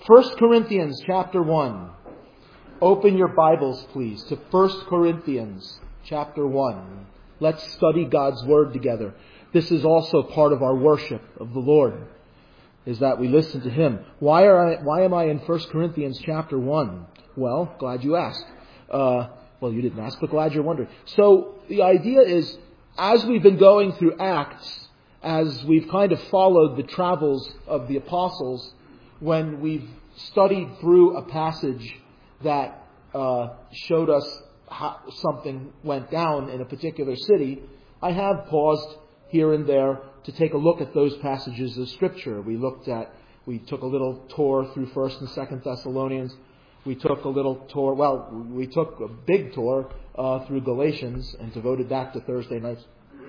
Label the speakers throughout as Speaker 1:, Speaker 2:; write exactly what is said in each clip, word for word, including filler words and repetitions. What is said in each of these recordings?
Speaker 1: First Corinthians chapter one. Open your Bibles, please, to First Corinthians chapter one. Let's study God's Word together. This is also part of our worship of the Lord, is that we listen to Him. Why are I, why am I in First Corinthians chapter one? Well, glad you asked. Uh, well, you didn't ask, but glad you're wondering. So the idea is, as we've been going through Acts, as we've kind of followed the travels of the apostles, when we've studied through a passage that uh, showed us how something went down in a particular city, I have paused here and there to take a look at those passages of Scripture. We looked at, we took a little tour through First and Second Thessalonians. We took a little tour, well, we took a big tour uh, through Galatians and devoted that to Thursday nights,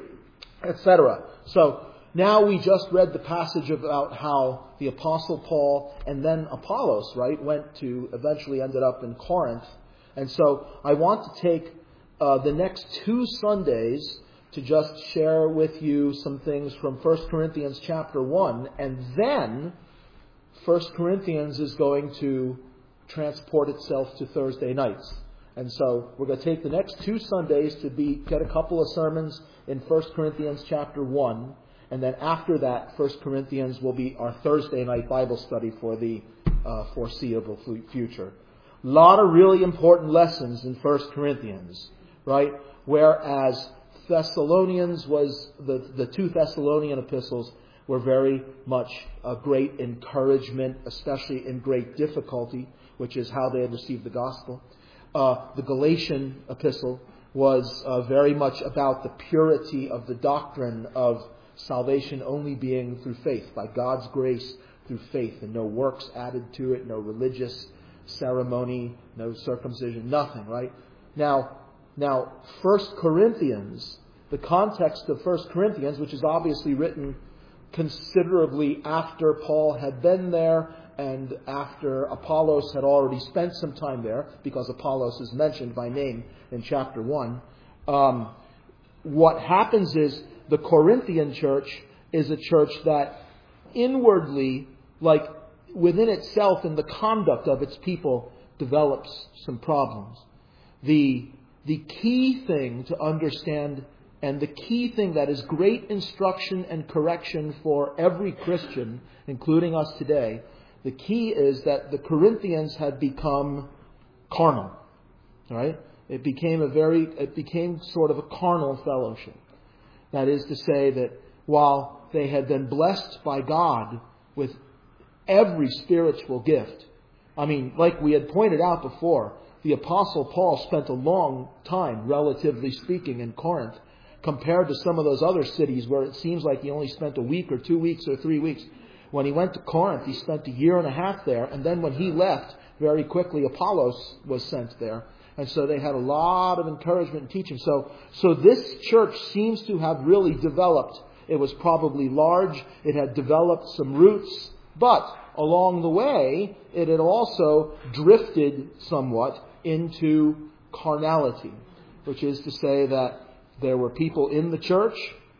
Speaker 1: et cetera. So now we just read the passage about how the Apostle Paul and then Apollos, right, went to, eventually ended up in Corinth. And so I want to take uh, the next two Sundays to just share with you some things from First Corinthians chapter one. And then First Corinthians is going to transport itself to Thursday nights. And so we're going to take the next two Sundays to be get a couple of sermons in First Corinthians chapter one. And then after that, First Corinthians will be our Thursday night Bible study for the uh, foreseeable future. A lot of really important lessons in First Corinthians, right? Whereas Thessalonians was, the, the two Thessalonian epistles were very much a great encouragement, especially in great difficulty, which is how they had received the gospel. Uh, the Galatian epistle was uh, very much about the purity of the doctrine of salvation only being through faith, by God's grace through faith, and no works added to it, no religious ceremony, no circumcision, nothing, right? Now, now, First Corinthians, the context of First Corinthians, which is obviously written considerably after Paul had been there and after Apollos had already spent some time there, because Apollos is mentioned by name in chapter one. Um, what happens is the Corinthian church is a church that inwardly, like within itself in the conduct of its people, develops some problems. The, the key thing to understand, and the key thing that is great instruction and correction for every Christian, including us today, the key is that the Corinthians had become carnal. Right? It became a very, it became sort of a carnal fellowship. That is to say that while they had been blessed by God with every spiritual gift, I mean, like we had pointed out before, the Apostle Paul spent a long time, relatively speaking, in Corinth, compared to some of those other cities where it seems like he only spent a week or two weeks or three weeks. When he went to Corinth, he spent a year and a half there, and then when he left, very quickly Apollos was sent there. And so they had a lot of encouragement and teaching. So, so this church seems to have really developed. It was probably large. It had developed some roots. But along the way, it had also drifted somewhat into carnality, which is to say that there were people in the church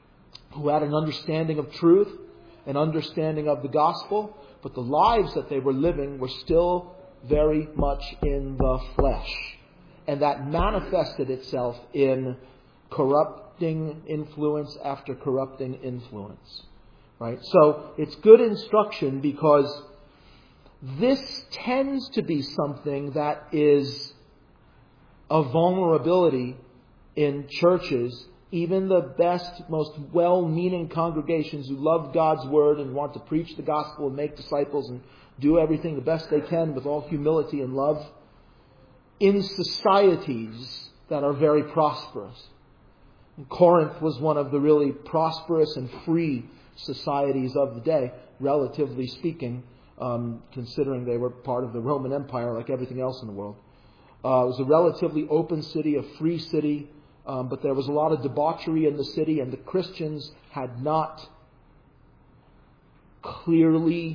Speaker 1: who had an understanding of truth, an understanding of the gospel, but the lives that they were living were still very much in the flesh. And that manifested itself in corrupting influence after corrupting influence. Right? So it's good instruction because this tends to be something that is a vulnerability in churches. Even the best, most well-meaning congregations who love God's Word and want to preach the gospel and make disciples and do everything the best they can with all humility and love, in societies that are very prosperous. And Corinth was one of the really prosperous and free societies of the day, relatively speaking, um, considering they were part of the Roman Empire like everything else in the world. Uh, it was a relatively open city, a free city, um, but there was a lot of debauchery in the city, and the Christians had not clearly,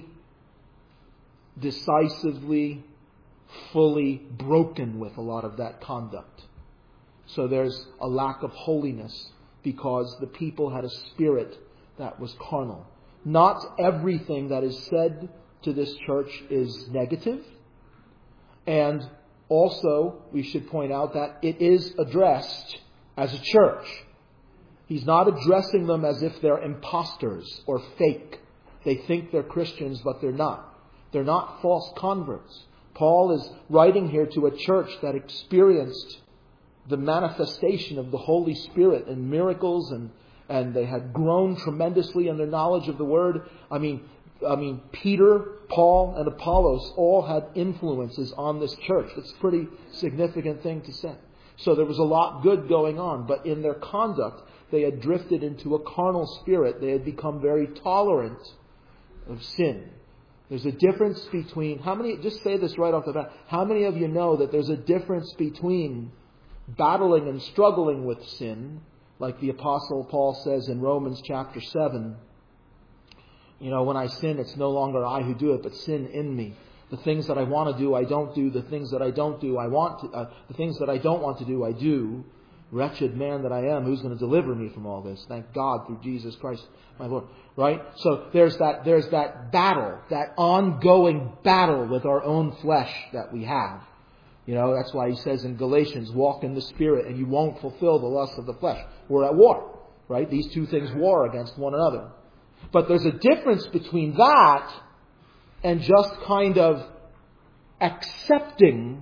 Speaker 1: decisively, fully broken with a lot of that conduct. So there's a lack of holiness because the people had a spirit that was carnal. Not everything that is said to this church is negative. And also, we should point out that it is addressed as a church. He's not addressing them as if they're imposters or fake. They think they're Christians, but they're not. They're not false converts. Paul is writing here to a church that experienced the manifestation of the Holy Spirit and miracles, and, and they had grown tremendously in their knowledge of the Word. I mean, I mean, Peter, Paul, and Apollos all had influences on this church. It's a pretty significant thing to say. So there was a lot good going on, but in their conduct, they had drifted into a carnal spirit. They had become very tolerant of sin. There's a difference between, how many, just say this right off the bat, how many of you know that there's a difference between battling and struggling with sin, like the Apostle Paul says in Romans chapter seven, you know, when I sin, it's no longer I who do it, but sin in me. The things that I want to do, I don't do. The things that I don't do, I want to, uh, the things that I don't want to do, I do. Wretched man that I am, who's going to deliver me from all this? Thank God through Jesus Christ, my Lord. Right? So there's that, there's that battle, that ongoing battle with our own flesh that we have. You know, that's why he says in Galatians, walk in the Spirit and you won't fulfill the lust of the flesh. We're at war. Right? These two things war against one another. But there's a difference between that and just kind of accepting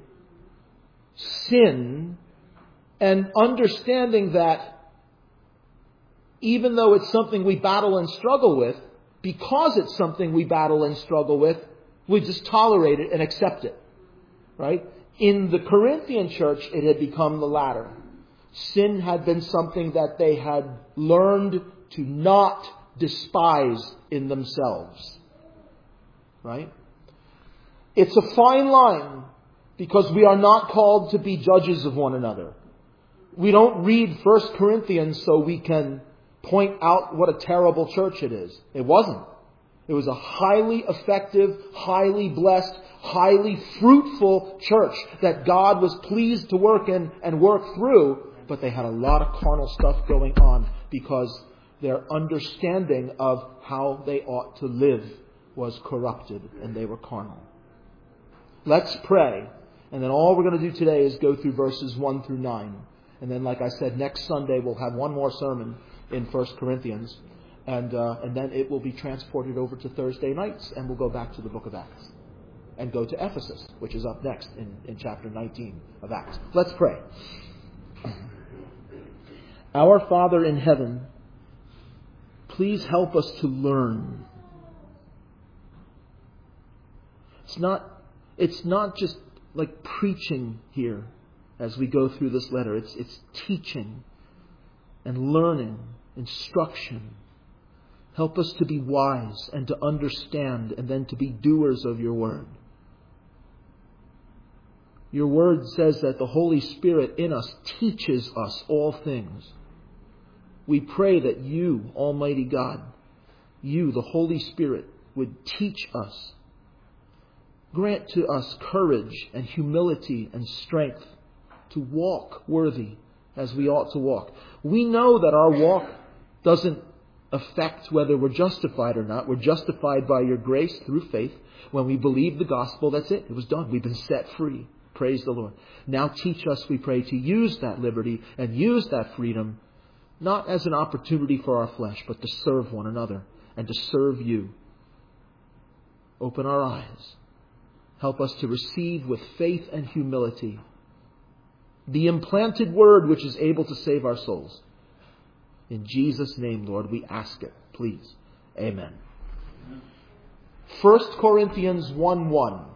Speaker 1: sin and understanding that even though it's something we battle and struggle with, because it's something we battle and struggle with, we just tolerate it and accept it. Right? In the Corinthian church, it had become the latter. Sin had been something that they had learned to not despise in themselves. Right? It's a fine line because we are not called to be judges of one another. We don't read First Corinthians so we can point out what a terrible church it is. It wasn't. It was a highly effective, highly blessed, highly fruitful church that God was pleased to work in and work through, but they had a lot of carnal stuff going on because their understanding of how they ought to live was corrupted and they were carnal. Let's pray. And then all we're going to do today is go through verses one through nine. And then, like I said, next Sunday we'll have one more sermon in First Corinthians. And uh, and then it will be transported over to Thursday nights and we'll go back to the book of Acts. And go to Ephesus, which is up next in, in chapter nineteen of Acts. Let's pray. Our Father in heaven, please help us to learn. It's not, it's not just like preaching here as we go through this letter. It's, it's teaching and learning, instruction. Help us to be wise and to understand and then to be doers of your word. Your word says that the Holy Spirit in us teaches us all things. We pray that you, Almighty God, you, the Holy Spirit, would teach us. Grant to us courage and humility and strength to walk worthy as we ought to walk. We know that our walk doesn't affect whether we're justified or not. We're justified by your grace through faith. When we believe the gospel, that's it. It was done. We've been set free. Praise the Lord. Now teach us, we pray, to use that liberty and use that freedom, not as an opportunity for our flesh, but to serve one another and to serve you. Open our eyes. Help us to receive with faith and humility the implanted word which is able to save our souls. In Jesus' name, Lord, we ask it. Please. Amen. First Corinthians one one.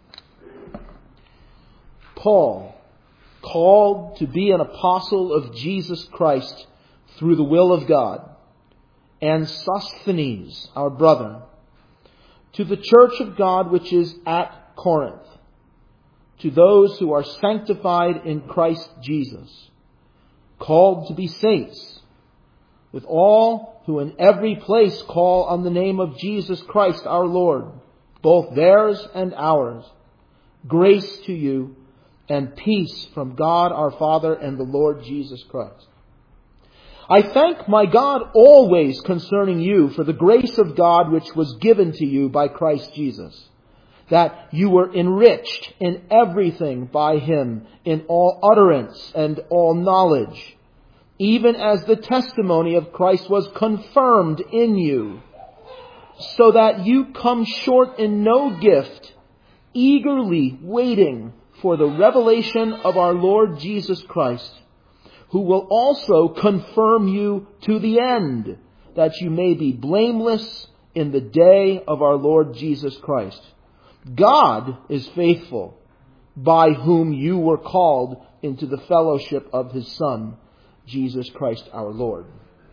Speaker 1: Paul, called to be an apostle of Jesus Christ through the will of God, and Sosthenes, our brother, to the church of God which is at Corinth, to those who are sanctified in Christ Jesus, called to be saints, with all who in every place call on the name of Jesus Christ our Lord, both theirs and ours. Grace to you and peace from God our Father and the Lord Jesus Christ. I thank my God always concerning you for the grace of God which was given to you by Christ Jesus, that you were enriched in everything by Him, in all utterance and all knowledge, even as the testimony of Christ was confirmed in you, so that you come short in no gift, eagerly waiting for the revelation of our Lord Jesus Christ, who will also confirm you to the end, that you may be blameless in the day of our Lord Jesus Christ. God is faithful, by whom you were called into the fellowship of His Son, Jesus Christ our Lord.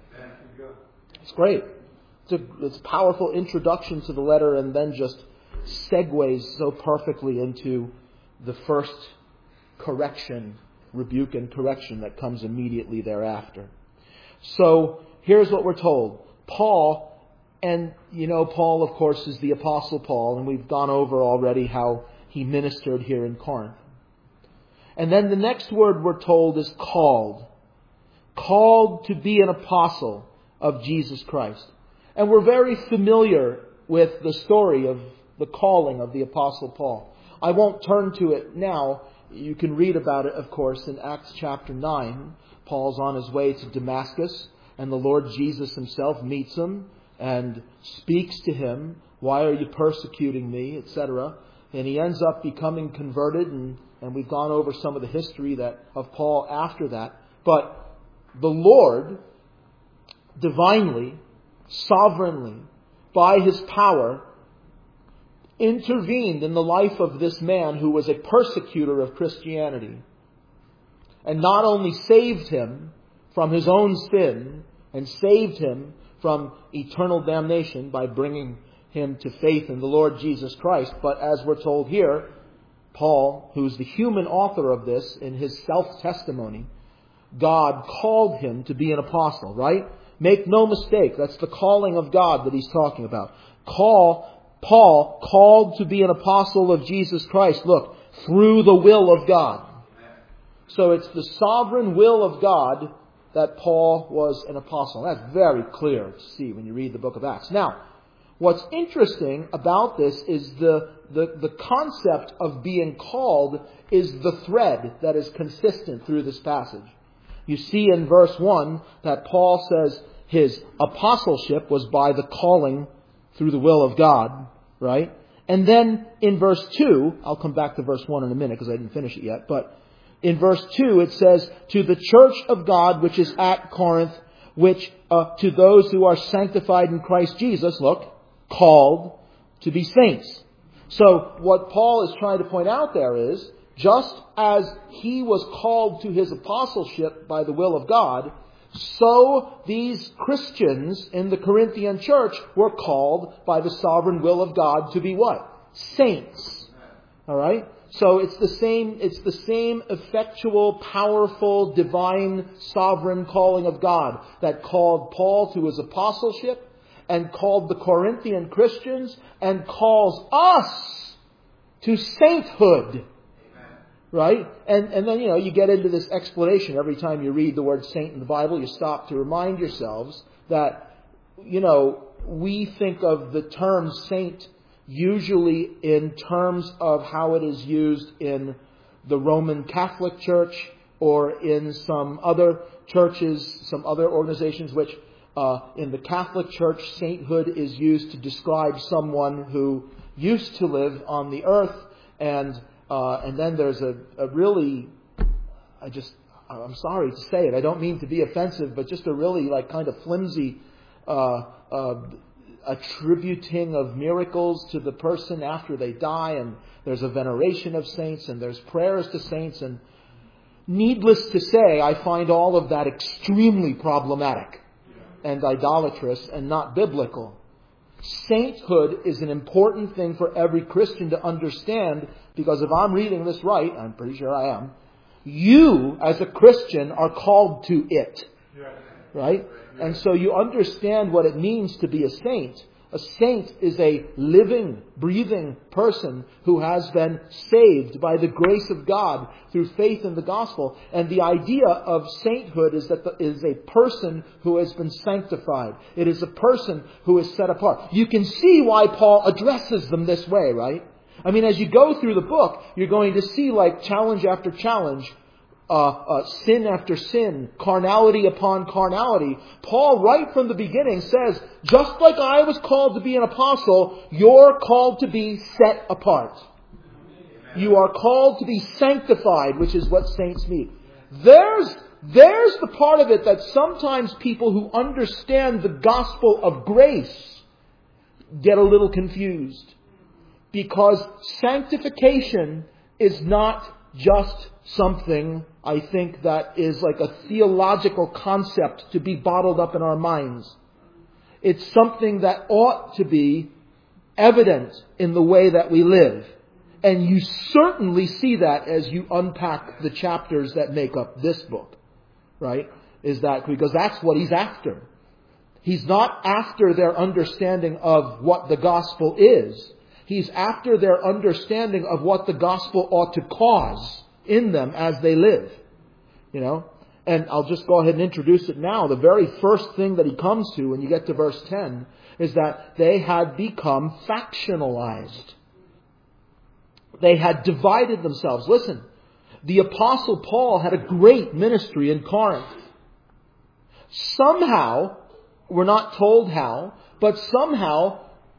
Speaker 1: It's great. It's a, it's a powerful introduction to the letter, and then just segues so perfectly into the first correction, rebuke and correction that comes immediately thereafter. So here's what we're told. Paul, and you know Paul, of course, is the Apostle Paul, and we've gone over already how he ministered here in Corinth. And then the next word we're told is called. Called to be an apostle of Jesus Christ. And we're very familiar with the story of the calling of the Apostle Paul. I won't turn to it now. You can read about it, of course, in Acts chapter nine. Paul's on his way to Damascus, and the Lord Jesus Himself meets him and speaks to him. Why are you persecuting me, et cetera. And he ends up becoming converted, and, and we've gone over some of the history that of Paul after that. But the Lord, divinely, sovereignly, by His power, intervened in the life of this man who was a persecutor of Christianity, and not only saved him from his own sin and saved him from eternal damnation by bringing him to faith in the Lord Jesus Christ, but as we're told here, Paul, who's the human author of this, in his self-testimony, God called him to be an apostle, right? Make no mistake, that's the calling of God that he's talking about. Call Paul, called to be an apostle of Jesus Christ, look, through the will of God. So it's the sovereign will of God that Paul was an apostle. That's very clear to see when you read the book of Acts. Now, what's interesting about this is the, the, the concept of being called is the thread that is consistent through this passage. You see in verse one that Paul says his apostleship was by the calling through the will of God, right? And then in verse two, I'll come back to verse one in a minute because I didn't finish it yet, but in verse two it says, to the church of God which is at Corinth, which uh, to those who are sanctified in Christ Jesus, look, called to be saints. So what Paul is trying to point out there is, just as he was called to his apostleship by the will of God, so these Christians in the Corinthian church were called by the sovereign will of God to be what? Saints. All right? So it's the same, it's the same effectual, powerful, divine, sovereign calling of God that called Paul to his apostleship and called the Corinthian Christians and calls us to sainthood. Right? And and then, you know, you get into this explanation every time you read the word saint in the Bible. You stop to remind yourselves that, you know, we think of the term saint usually in terms of how it is used in the Roman Catholic Church or in some other churches, some other organizations, which uh, in the Catholic Church, sainthood is used to describe someone who used to live on the earth, and Uh, and then there's a, a really, I just, I'm sorry to say it, I don't mean to be offensive, but just a really like kind of flimsy uh, uh, attributing of miracles to the person after they die, and there's a veneration of saints, and there's prayers to saints, and needless to say, I find all of that extremely problematic and idolatrous and not biblical. Sainthood is an important thing for every Christian to understand, because if I'm reading this right, I'm pretty sure I am, you as a Christian are called to it. Right? And so you understand what it means to be a saint A saint is a living, breathing person who has been saved by the grace of God through faith in the gospel. And the idea of sainthood is that it is a person who has been sanctified. It is a person who is set apart. You can see why Paul addresses them this way, right? I mean, as you go through the book, you're going to see like challenge after challenge, Uh, uh, sin after sin, carnality upon carnality. Paul, right from the beginning, says, just like I was called to be an apostle, you're called to be set apart. You are called to be sanctified, which is what saints mean. There's, there's the part of it that sometimes people who understand the gospel of grace get a little confused. Because sanctification is not just something, I think, that is like a theological concept to be bottled up in our minds. It's something that ought to be evident in the way that we live. And you certainly see that as you unpack the chapters that make up this book. Right? Is that because that's what he's after. He's not after their understanding of what the gospel is. He's after their understanding of what the gospel ought to cause in them as they live. You know? And I'll just go ahead and introduce it now. The very first thing that he comes to when you get to verse ten is that they had become factionalized. They had divided themselves. Listen, the Apostle Paul had a great ministry in Corinth. Somehow, we're not told how, but somehow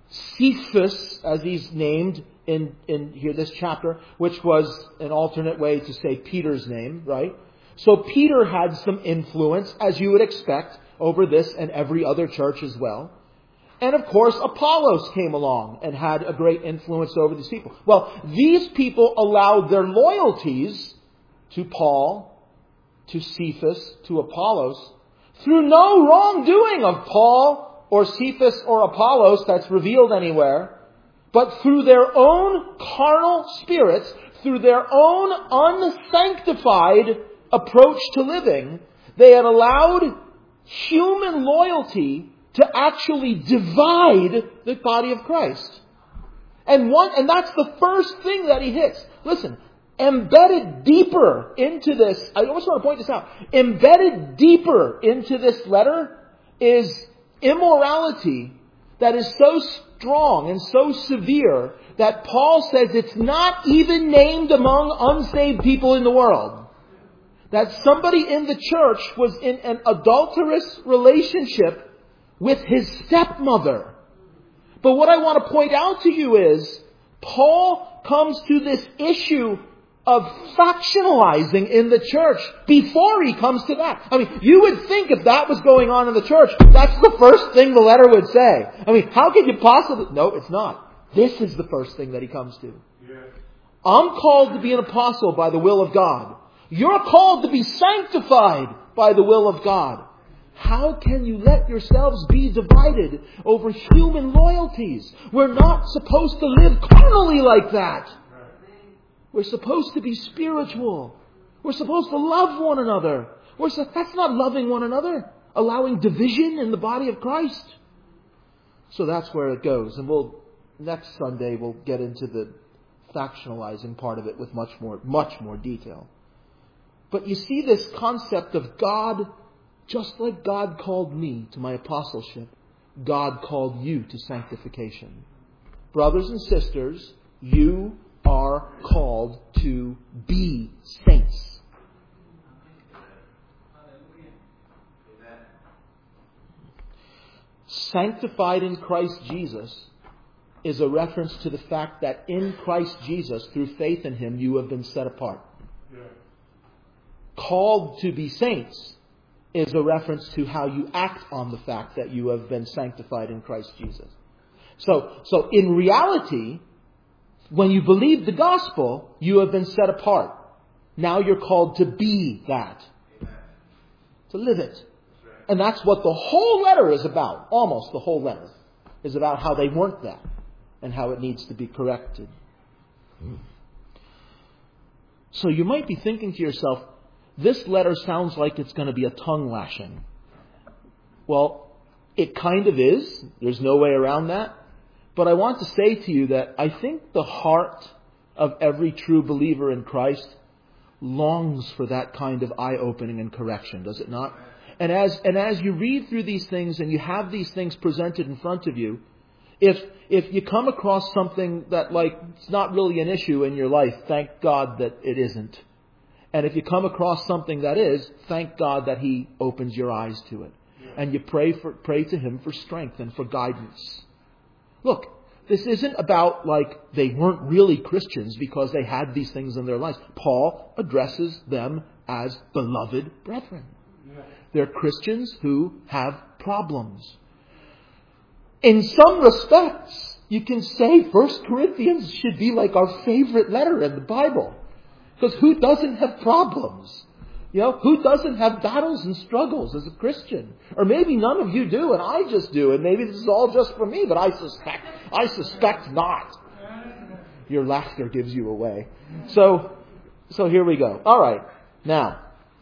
Speaker 1: Cephas, as he's named in, in here this chapter, which was an alternate way to say Peter's name, right? So Peter had some influence, as you would expect, over this and every other church as well. And of course, Apollos came along and had a great influence over these people. Well, these people allowed their loyalties to Paul, to Cephas, to Apollos, through no wrongdoing of Paul or Cephas or Apollos that's revealed anywhere, but through their own carnal spirits, through their own unsanctified approach to living, they had allowed human loyalty to actually divide the body of Christ. And one, and that's the first thing that he hits. Listen, embedded deeper into this, I almost want to point this out, embedded deeper into this letter is immorality that is so strong and so severe that Paul says it's not even named among unsaved people in the world. That somebody in the church was in an adulterous relationship with his stepmother. But what I want to point out to you is, Paul comes to this issue of factionalizing in the church before he comes to that. I mean, you would think if that was going on in the church, that's the first thing the letter would say. I mean, how could you possibly... No, it's not. This is the first thing that he comes to. Yeah. I'm called to be an apostle by the will of God. You're called to be sanctified by the will of God. How can you let yourselves be divided over human loyalties? We're not supposed to live carnally like that. We're supposed to be spiritual. We're supposed to love one another. We're so, that's not loving one another. Allowing division in the body of Christ. So that's where it goes. And we'll, next Sunday, we'll get into the factionalizing part of it with much more, much more detail. But you see this concept of God, just like God called me to my apostleship, God called you to sanctification. Brothers and sisters, you are called to be saints. Sanctified in Christ Jesus is a reference to the fact that in Christ Jesus, through faith in Him, you have been set apart. Yeah. Called to be saints is a reference to how you act on the fact that you have been sanctified in Christ Jesus. So, so in reality, when you believe the gospel, you have been set apart. Now you're called to be that. Amen. To live it. That's right. And that's what the whole letter is about. Almost the whole letter is about how they weren't that and how it needs to be corrected. So you might be thinking to yourself, this letter sounds like it's going to be a tongue lashing. Well, It kind of is. There's no way around that. But I want to say to you that I think the heart of every true believer in Christ longs for that kind of eye-opening and correction, does it not? And as and as you read through these things and you have these things presented in front of you, if if you come across something that, like, it's not really an issue in your life, thank God that it isn't. And if you come across something that is, thank God that He opens your eyes to it. And you pray for pray to Him for strength and for guidance. Look, this isn't about, like, they weren't really Christians because they had these things in their lives. Paul addresses them as beloved brethren. They're Christians who have problems. In some respects, you can say First Corinthians should be like our favorite letter in the Bible. Because who doesn't have problems? You know, who doesn't have battles and struggles as a Christian? Or maybe none of you do and I just do, and maybe this is all just for me, but I suspect, I suspect not. Your laughter gives you away. So, so here we go. All right. Now,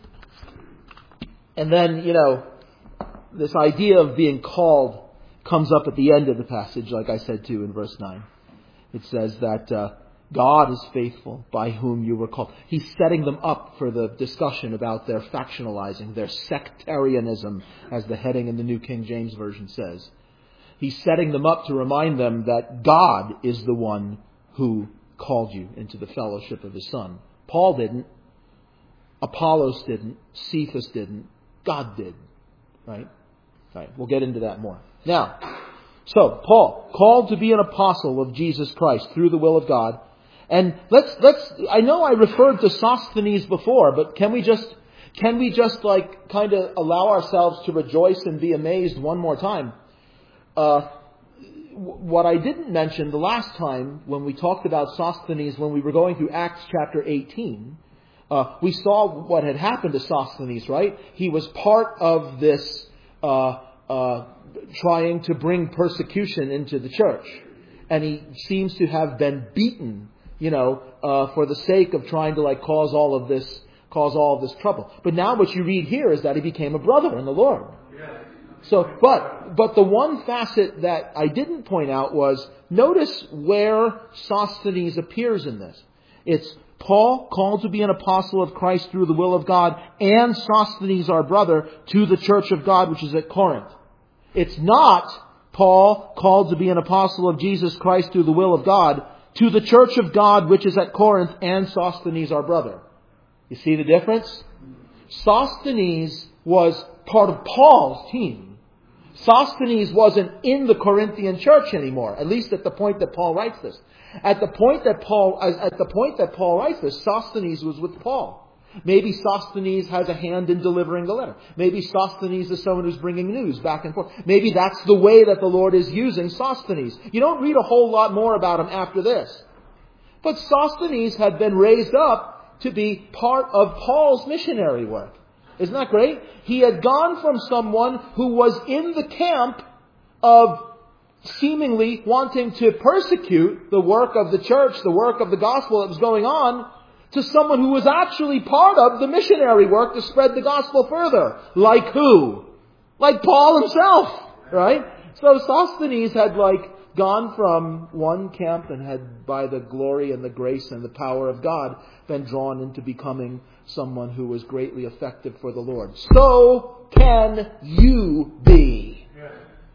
Speaker 1: and then, you know, this idea of being called comes up at the end of the passage, like I said too in verse nine. It says that uh, God is faithful by whom you were called. He's setting them up for the discussion about their factionalizing, their sectarianism, as the heading in the New King James Version says. He's setting them up to remind them that God is the one who called you into the fellowship of His Son. Paul didn't. Apollos didn't. Cephas didn't. God did. Right? Right. We'll get into that more. Now, so Paul, called to be an apostle of Jesus Christ through the will of God. And let's let's. I know I referred to Sosthenes before, but can we just can we just like kind of allow ourselves to rejoice and be amazed one more time? Uh, what I didn't mention the last time when we talked about Sosthenes, when we were going through Acts chapter eighteen, uh, we saw what had happened to Sosthenes. Right? He was part of this uh, uh, trying to bring persecution into the church, and he seems to have been beaten. You know, uh, for the sake of trying to like cause all of this, cause all of this trouble. But now what you read here is that he became a brother in the Lord. So, but, but the one facet that I didn't point out was, notice where Sosthenes appears in this. It's Paul, called to be an apostle of Christ through the will of God, and Sosthenes our brother, to the church of God which is at Corinth. It's not Paul, called to be an apostle of Jesus Christ through the will of God, to the church of God which is at Corinth, and Sosthenes our brother. You see the difference? Sosthenes was part of Paul's team. Sosthenes wasn't in the Corinthian church anymore, at least at the point that Paul writes this. At the point that Paul, at the point that Paul writes this, Sosthenes was with Paul. Maybe Sosthenes has a hand in delivering the letter. Maybe Sosthenes is someone who's bringing news back and forth. Maybe that's the way that the Lord is using Sosthenes. You don't read a whole lot more about him after this. But Sosthenes had been raised up to be part of Paul's missionary work. Isn't that great? He had gone from someone who was in the camp of seemingly wanting to persecute the work of the church, the work of the gospel that was going on, to someone who was actually part of the missionary work to spread the gospel further. Like who? Like Paul himself, right? So Sosthenes had like gone from one camp and had, by the glory and the grace and the power of God, been drawn into becoming someone who was greatly effective for the Lord. So can you be.
Speaker 2: Yeah.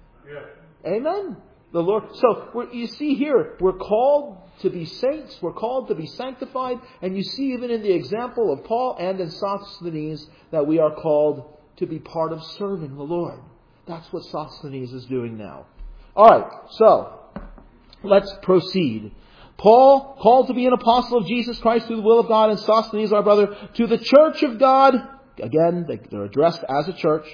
Speaker 2: Yeah.
Speaker 1: Amen. The Lord. So we're, you see here, we're called to be saints. We're called to be sanctified. And you see even in the example of Paul and in Sosthenes that we are called to be part of serving the Lord. That's what Sosthenes is doing now. All right. So let's proceed. Paul, called to be an apostle of Jesus Christ through the will of God, and Sosthenes our brother, to the church of God. Again, they're addressed as a church,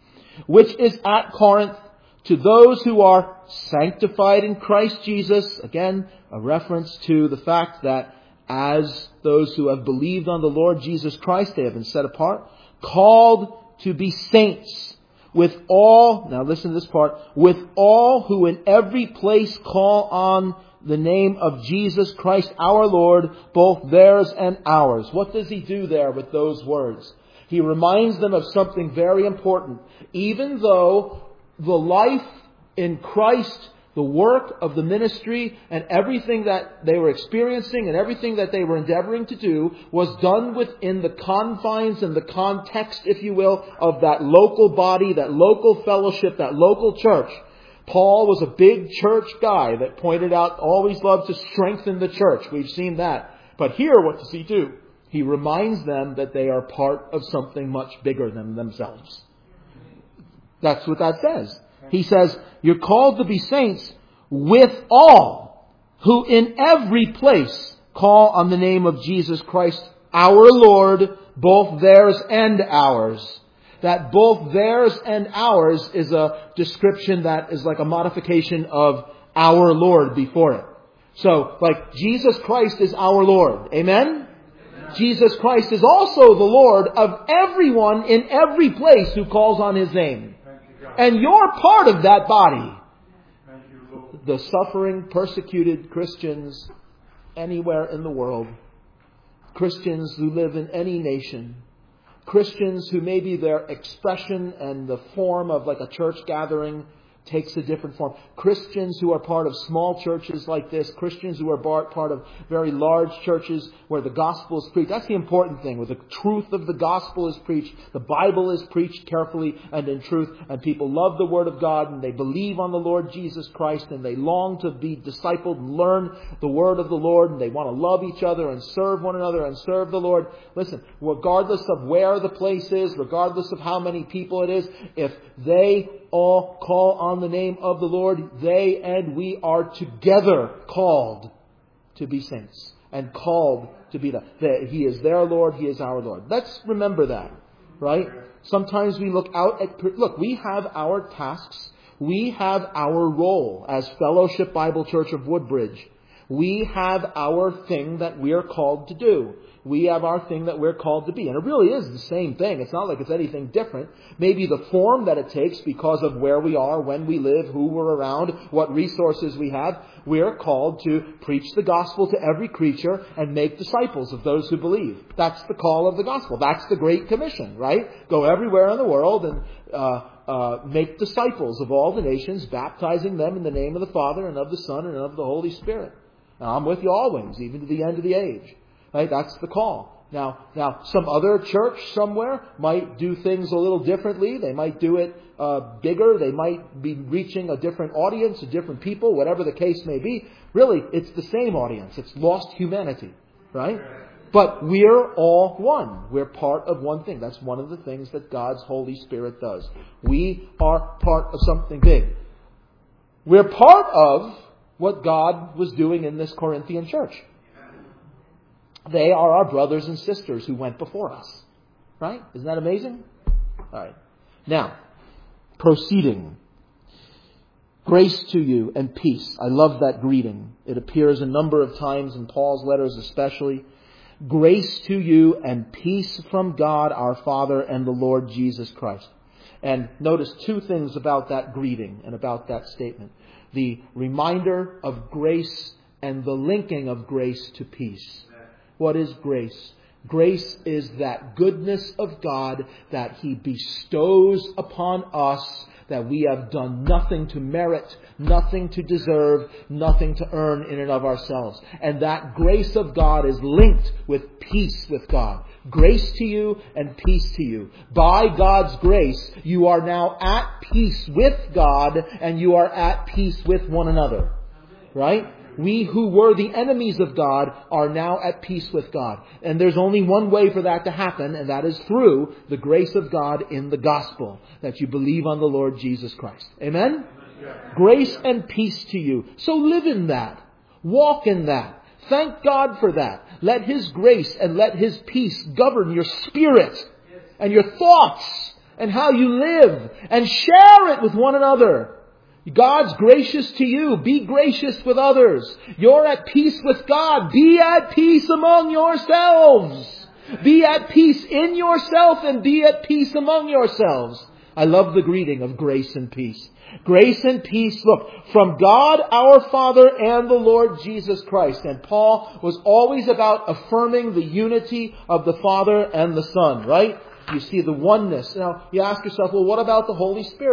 Speaker 1: which is at Corinth. To those who are sanctified in Christ Jesus, again, a reference to the fact that as those who have believed on the Lord Jesus Christ, they have been set apart, called to be saints, with all, now listen to this part, with all who in every place call on the name of Jesus Christ our Lord, both theirs and ours. What does he do there with those words? He reminds them of something very important. Even though the life in Christ, the work of the ministry, and everything that they were experiencing and everything that they were endeavoring to do was done within the confines and the context, if you will, of that local body, that local fellowship, that local church. Paul was a big church guy that pointed out, always loved to strengthen the church. We've seen that. But here, what does he do? He reminds them that they are part of something much bigger than themselves. That's what that says. He says, you're called to be saints with all who in every place call on the name of Jesus Christ, our Lord, both theirs and ours. That both theirs and ours is a description that is like a modification of our Lord before it. So, like, Jesus Christ is our Lord. Amen? Amen? Jesus Christ is also the Lord of everyone in every place who calls on His name. And you're part of that body. The suffering, persecuted Christians anywhere in the world. Christians who live in any nation. Christians who maybe their expression and the form of like a church gathering takes a different form. Christians who are part of small churches like this. Christians who are part of very large churches where the gospel is preached. That's the important thing. Where the truth of the gospel is preached. The Bible is preached carefully and in truth. And people love the Word of God and they believe on the Lord Jesus Christ and they long to be discipled and learn the Word of the Lord. And they want to love each other and serve one another and serve the Lord. Listen, regardless of where the place is, regardless of how many people it is, if they all call on the name of the Lord, they and we are together called to be saints and called to be that. He is their Lord, He is our Lord. Let's remember that, right? Sometimes we look out at, look, we have our tasks. We have our role as Fellowship Bible Church of Woodbridge. We have our thing that we are called to do. We have our thing that we're called to be. And it really is the same thing. It's not like it's anything different. Maybe the form that it takes because of where we are, when we live, who we're around, what resources we have. We are called to preach the gospel to every creature and make disciples of those who believe. That's the call of the gospel. That's the Great Commission, right? Go everywhere in the world and uh, uh, make disciples of all the nations, baptizing them in the name of the Father and of the Son and of the Holy Spirit. Now, I'm with you always, even to the end of the age. Right? That's the call. Now, now, some other church somewhere might do things a little differently. They might do it uh, bigger. They might be reaching a different audience, a different people, whatever the case may be. Really, it's the same audience. It's lost humanity, right? But we're all one. We're part of one thing. That's one of the things that God's Holy Spirit does. We are part of something big. We're part of what God was doing in this Corinthian church. They are our brothers and sisters who went before us. Right? Isn't that amazing? All right. Now, proceeding. Grace to you and peace. I love that greeting. It appears a number of times in Paul's letters especially. Grace to you and peace from God our Father and the Lord Jesus Christ. And notice two things about that greeting and about that statement. The reminder of grace and the linking of grace to peace. What is grace? Grace is that goodness of God that He bestows upon us that we have done nothing to merit, nothing to deserve, nothing to earn in and of ourselves. And that grace of God is linked with peace with God. Grace to you and peace to you. By God's grace, you are now at peace with God and you are at peace with one another. Right? We who were the enemies of God are now at peace with God. And there's only one way for that to happen, and that is through the grace of God in the gospel, that you believe on the Lord Jesus Christ. Amen? Yeah. Grace and peace to you. So live in that. Walk in that. Thank God for that. Let His grace and let His peace govern your spirit and your thoughts and how you live, and share it with one another. God's gracious to you. Be gracious with others. You're at peace with God. Be at peace among yourselves. Be at peace in yourself and be at peace among yourselves. I love the greeting of grace and peace. Grace and peace, look, from God our Father and the Lord Jesus Christ. And Paul was always about affirming the unity of the Father and the Son, right? You see the oneness. Now, you ask yourself, well, what about the Holy Spirit?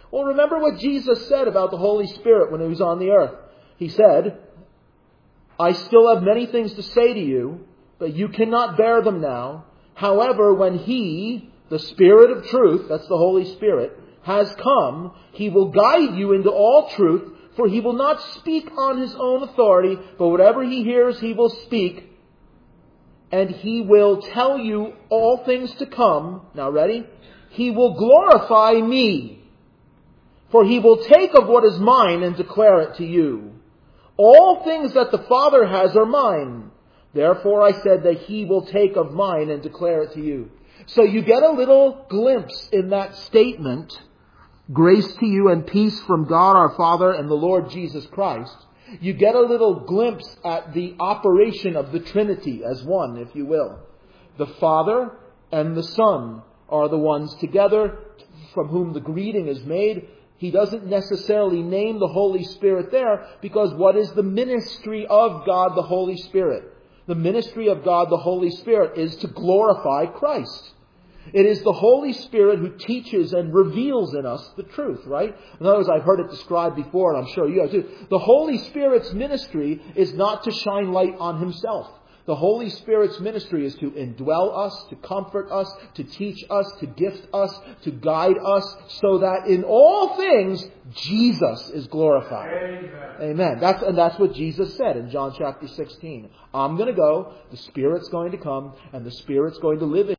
Speaker 1: Well, remember what Jesus said about the Holy Spirit when He was on the earth. He said, I still have many things to say to you, but you cannot bear them now. However, when He, the Spirit of truth, that's the Holy Spirit, has come, He will guide you into all truth, for He will not speak on His own authority, but whatever He hears, He will speak, and He will tell you all things to come. Now ready? He will glorify Me. For He will take of what is mine and declare it to you. All things that the Father has are mine. Therefore I said that He will take of mine and declare it to you. So you get a little glimpse in that statement, grace to you and peace from God our Father and the Lord Jesus Christ. You get a little glimpse at the operation of the Trinity as one, if you will. The Father and the Son are the ones together from whom the greeting is made. He doesn't necessarily name the Holy Spirit there because what is the ministry of God the Holy Spirit? The ministry of God the Holy Spirit is to glorify Christ. It is the Holy Spirit who teaches and reveals in us the truth, right? In other words, I've heard it described before, and I'm sure you have too. The Holy Spirit's ministry is not to shine light on Himself. The Holy Spirit's ministry is to indwell us, to comfort us, to teach us, to gift us, to guide us, so that in all things, Jesus is glorified. Amen. Amen. That's, and that's what Jesus said in John chapter sixteen. I'm going to go, the Spirit's going to come, and the Spirit's going to live in